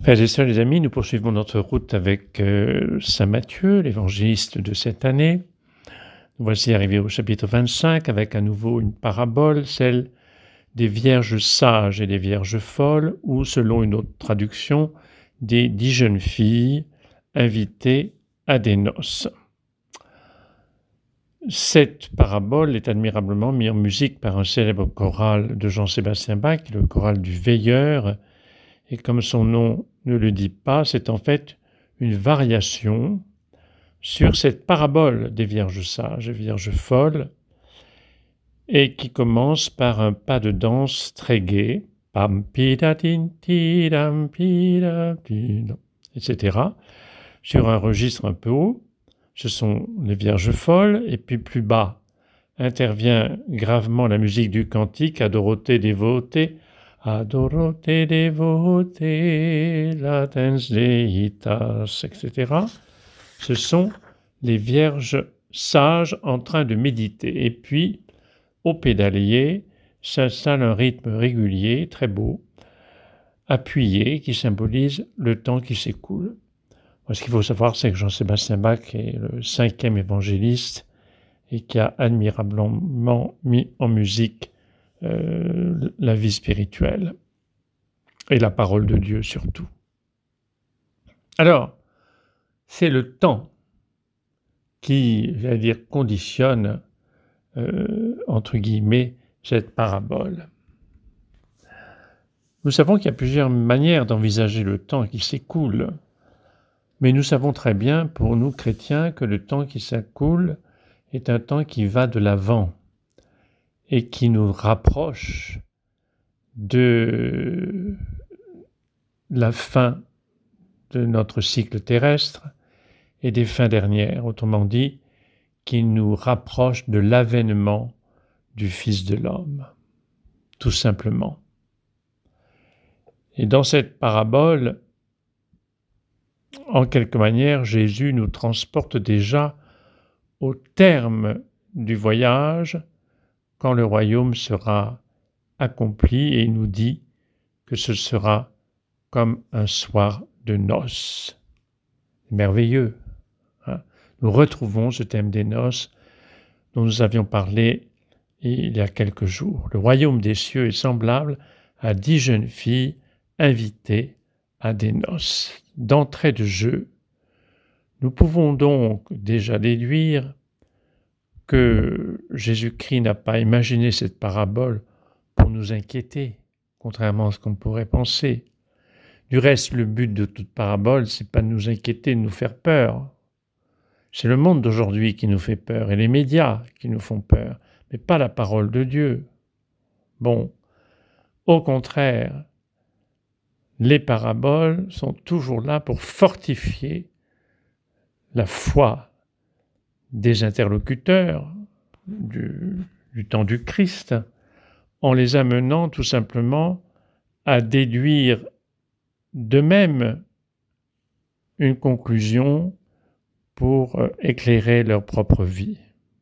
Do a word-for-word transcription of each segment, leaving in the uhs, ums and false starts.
Frères et sœurs, les amis, nous poursuivons notre route avec euh, Saint Matthieu, l'évangéliste de cette année. Nous voici arrivés au chapitre vingt-cinq avec à nouveau une parabole, celle des vierges sages et des vierges folles, ou selon une autre traduction, des dix jeunes filles invitées à des noces. Cette parabole est admirablement mise en musique par un célèbre choral de Jean-Sébastien Bach, le choral du Veilleur, et comme son nom ne le dit pas, c'est en fait une variation sur cette parabole des vierges sages et vierges folles, et qui commence par un pas de danse très gai, pam pida tin tidam pida tidam, et cetera, sur un registre un peu haut. Ce sont les vierges folles, et puis plus bas intervient gravement la musique du cantique à Dorothée dévotée, Adorote devote, latens deitas, et cetera. Ce sont les vierges sages en train de méditer. Et puis, au pédalier, s'installe un rythme régulier, très beau, appuyé, qui symbolise le temps qui s'écoule. Ce qu'il faut savoir, c'est que Jean-Sébastien Bach est le cinquième évangéliste et qui a admirablement mis en musique Euh, la vie spirituelle et la parole de Dieu surtout. Alors, c'est le temps qui, j'allais dire, conditionne, euh, entre guillemets, cette parabole. Nous savons qu'il y a plusieurs manières d'envisager le temps qui s'écoule, mais nous savons très bien, pour nous chrétiens, que le temps qui s'écoule est un temps qui va de l'avant et qui nous rapproche de la fin de notre cycle terrestre et des fins dernières, autrement dit, qui nous rapproche de l'avènement du Fils de l'homme, tout simplement. Et dans cette parabole, en quelque manière, Jésus nous transporte déjà au terme du voyage, quand le royaume sera accompli, et il nous dit que ce sera comme un soir de noces. Merveilleux. Hein? Nous retrouvons ce thème des noces dont nous avions parlé il y a quelques jours. Le royaume des cieux est semblable à dix jeunes filles invitées à des noces. D'entrée de jeu, nous pouvons donc déjà déduire que Jésus-Christ n'a pas imaginé cette parabole pour nous inquiéter, contrairement à ce qu'on pourrait penser. Du reste, le but de toute parabole, c'est pas de nous inquiéter, de nous faire peur. C'est le monde d'aujourd'hui qui nous fait peur et les médias qui nous font peur, mais pas la parole de Dieu. Bon, au contraire, les paraboles sont toujours là pour fortifier la foi des interlocuteurs du, du temps du Christ, en les amenant tout simplement à déduire d'eux-mêmes une conclusion pour éclairer leur propre vie.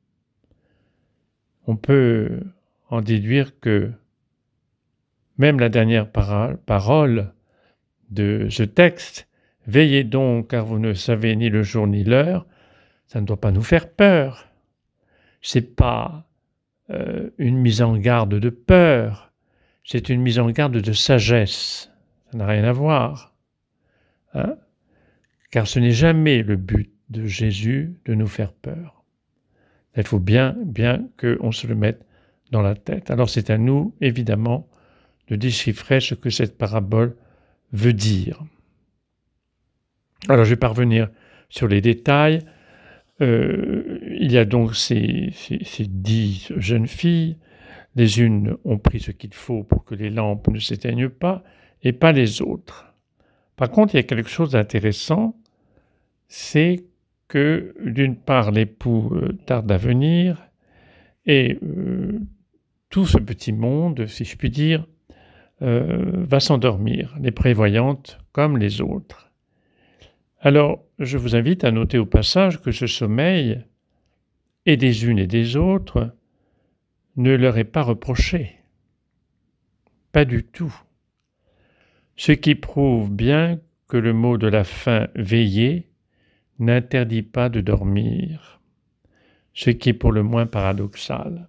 On peut en déduire que même la dernière parole de ce texte, « Veillez donc, car vous ne savez ni le jour ni l'heure », ça ne doit pas nous faire peur. Ce n'est pas euh, une mise en garde de peur, c'est une mise en garde de sagesse. Ça n'a rien à voir. Hein? Car ce n'est jamais le but de Jésus de nous faire peur. Il faut bien, bien qu'on se le mette dans la tête. Alors c'est à nous, évidemment, de déchiffrer ce que cette parabole veut dire. Alors je vais parvenir sur les détails. Euh, il y a donc ces, ces, ces dix jeunes filles. Les unes ont pris ce qu'il faut pour que les lampes ne s'éteignent pas, et pas les autres. Par contre, il y a quelque chose d'intéressant, c'est que d'une part, l'époux euh, tarde à venir, et euh, tout ce petit monde, si je puis dire, euh, va s'endormir, les prévoyantes comme les autres. Alors, je vous invite à noter au passage que ce sommeil, et des unes et des autres, ne leur est pas reproché. Pas du tout. Ce qui prouve bien que le mot de la fin « veiller » n'interdit pas de dormir, ce qui est pour le moins paradoxal.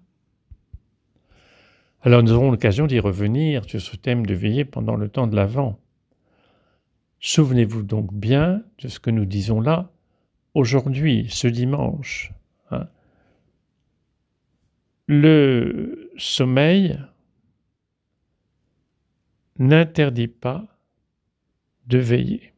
Alors nous aurons l'occasion d'y revenir sur ce thème de veiller pendant le temps de l'Avent. Souvenez-vous donc bien de ce que nous disons là aujourd'hui, ce dimanche. Hein. Le sommeil n'interdit pas de veiller.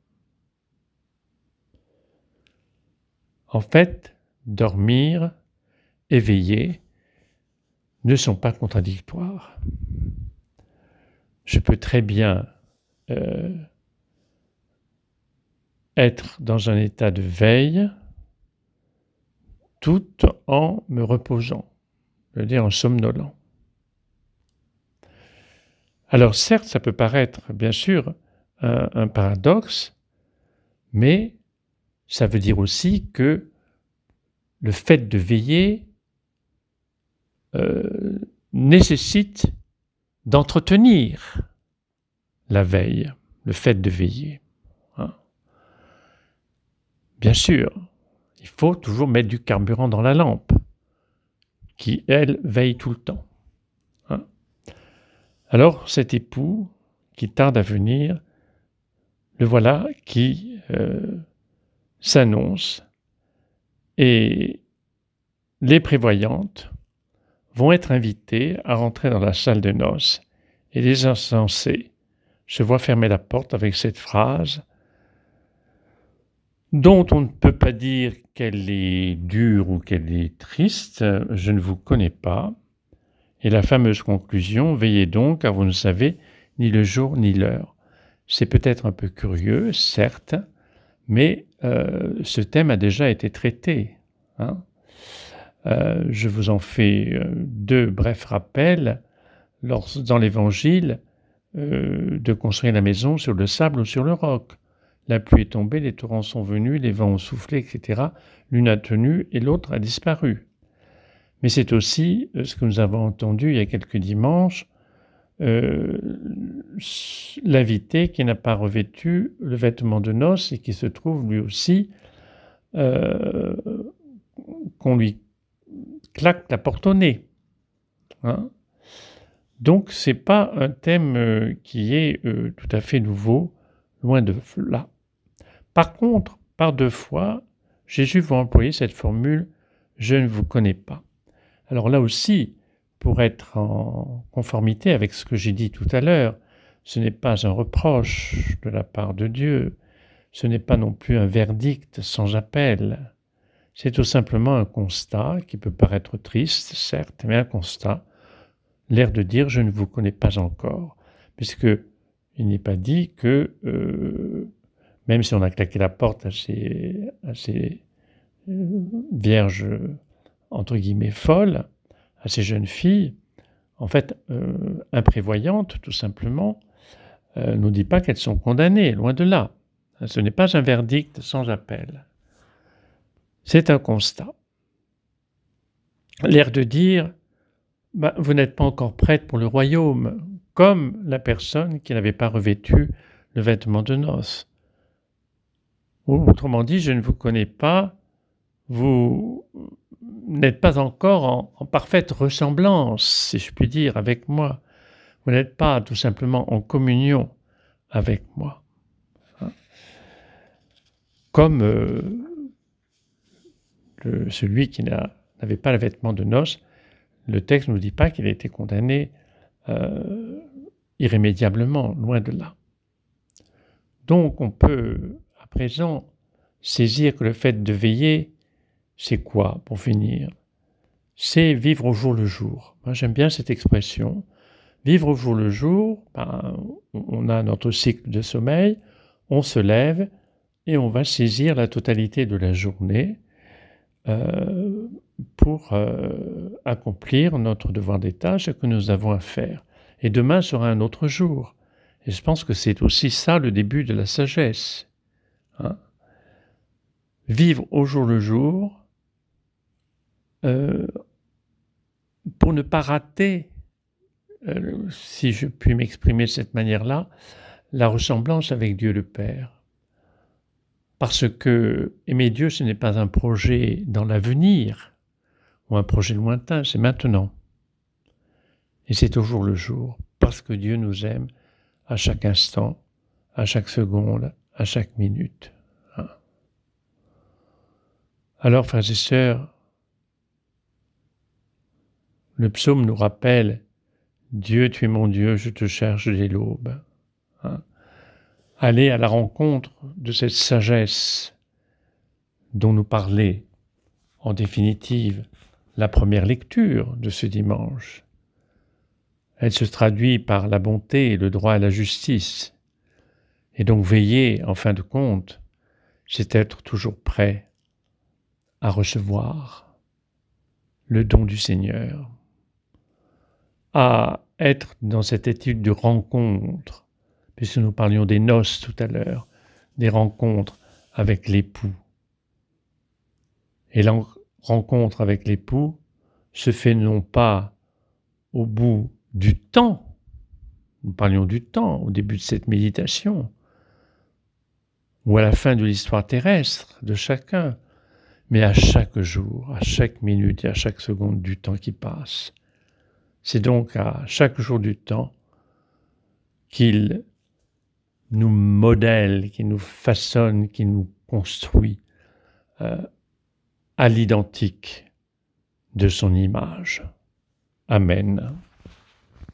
En fait, dormir et veiller ne sont pas contradictoires. Je peux très bien euh, être dans un état de veille tout en me reposant, je veux dire en somnolant. Alors certes, ça peut paraître bien sûr un, un paradoxe, mais ça veut dire aussi que le fait de veiller euh, nécessite d'entretenir la veille, le fait de veiller. Hein. Bien sûr, il faut toujours mettre du carburant dans la lampe, qui, elle, veille tout le temps. Hein. Alors cet époux qui tarde à venir, le voilà qui euh, s'annonce, et les prévoyantes vont être invitées à rentrer dans la salle de noces, et les insensés se voient fermer la porte avec cette phrase dont on ne peut pas dire qu'elle est dure ou qu'elle est triste, je ne vous connais pas. Et la fameuse conclusion, veillez donc, car vous ne savez ni le jour ni l'heure. C'est peut-être un peu curieux, certes, mais euh, ce thème a déjà été traité. Hein. Euh, je vous en fais euh, deux brefs rappels. Lors, dans l'Évangile, euh, de construire la maison sur le sable ou sur le roc. La pluie est tombée, les torrents sont venus, les vents ont soufflé, et cetera. L'une a tenu et l'autre a disparu. Mais c'est aussi euh, ce que nous avons entendu il y a quelques dimanches, euh, l'invité qui n'a pas revêtu le vêtement de noces et qui se trouve lui aussi euh, qu'on lui claque la porte au nez. Hein. Donc ce n'est pas un thème euh, qui est euh, tout à fait nouveau, loin de là. Par contre, par deux fois, Jésus va employer cette formule « je ne vous connais pas ». Alors là aussi, pour être en conformité avec ce que j'ai dit tout à l'heure, ce n'est pas un reproche de la part de Dieu, ce n'est pas non plus un verdict sans appel, c'est tout simplement un constat qui peut paraître triste, certes, mais un constat, l'air de dire « je ne vous connais pas encore », puisque il n'est pas dit que, euh, même si on a claqué la porte à ces, à ces euh, vierges, entre guillemets, folles, à ces jeunes filles, en fait, euh, imprévoyantes, tout simplement, euh, nous dit pas qu'elles sont condamnées, loin de là. Ce n'est pas un verdict sans appel. C'est un constat. L'air de dire, bah, vous n'êtes pas encore prête pour le royaume, comme la personne qui n'avait pas revêtu le vêtement de noces. Ou autrement dit, je ne vous connais pas, vous n'êtes pas encore en, en parfaite ressemblance, si je puis dire, avec moi. Vous n'êtes pas tout simplement en communion avec moi. Hein. Comme euh, le, celui qui n'a, n'avait pas le vêtement de noces, le texte ne nous dit pas qu'il a été condamné euh, irrémédiablement, loin de là. Donc on peut à présent saisir que le fait de veiller, c'est quoi pour finir? C'est vivre au jour le jour. Moi j'aime bien cette expression. Vivre au jour le jour, ben, on a notre cycle de sommeil, on se lève et on va saisir la totalité de la journée euh, pour euh, accomplir notre devoir des tâches que nous avons à faire. Et demain sera un autre jour. Et je pense que c'est aussi ça le début de la sagesse. Hein. Vivre au jour le jour euh, pour ne pas rater, euh, si je puis m'exprimer de cette manière-là, la ressemblance avec Dieu le Père. Parce que aimer Dieu, ce n'est pas un projet dans l'avenir ou un projet lointain, c'est maintenant. Et c'est au jour le jour, parce que Dieu nous aime à chaque instant, à chaque seconde, à chaque minute. Hein. Alors, frères et sœurs, le psaume nous rappelle « Dieu, tu es mon Dieu, je te cherche dès l'aube. Hein. » Aller à la rencontre de cette sagesse dont nous parlait, en définitive, la première lecture de ce dimanche. Elle se traduit par la bonté et le droit à la justice. Et donc veiller, en fin de compte, c'est être toujours prêt à recevoir le don du Seigneur, à être dans cette étude de rencontre, puisque nous parlions des noces tout à l'heure, des rencontres avec l'époux. Et la rencontre avec l'époux se fait non pas au bout du temps, nous parlions du temps au début de cette méditation, ou à la fin de l'histoire terrestre de chacun, mais à chaque jour, à chaque minute et à chaque seconde du temps qui passe. C'est donc à chaque jour du temps qu'il nous modèle, qu'il nous façonne, qu'il nous construit euh, à l'identique de son image. Amen.